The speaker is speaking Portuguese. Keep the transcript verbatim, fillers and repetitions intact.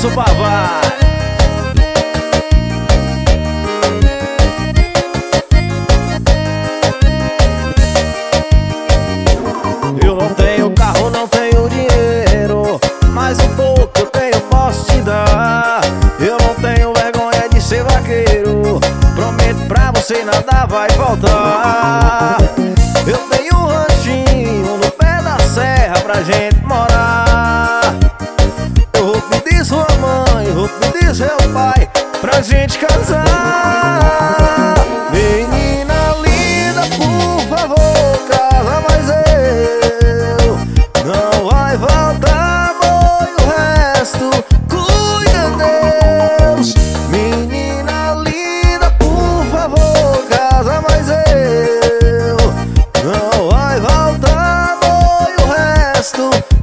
o papai. Eu não tenho carro, não tenho dinheiro, mas um pouco eu tenho, posso te dar. Eu não tenho vergonha de ser vaqueiro, prometo pra você nada vai faltar. Eu tenho um ranchinho no pé da serra pra gente morar. Eu vou pedir sua mãe, vou pedir seu pai pra gente casar. Menina linda, por favor, casa, mas eu não vai faltar amor e o resto cuida Deus. Menina linda, por favor, casa, mas eu não vai faltar amor e o resto